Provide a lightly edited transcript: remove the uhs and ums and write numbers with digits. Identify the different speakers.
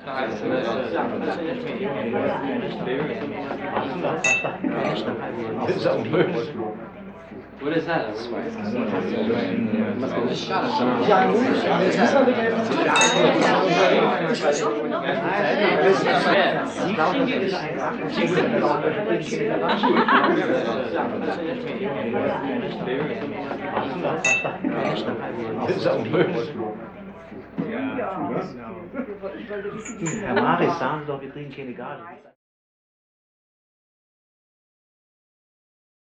Speaker 1: Das ist auch möglich.
Speaker 2: What is that?
Speaker 1: Das ist auch möglich.
Speaker 3: Herr Maris, sagen Sie doch, wir kriegen keine Gage.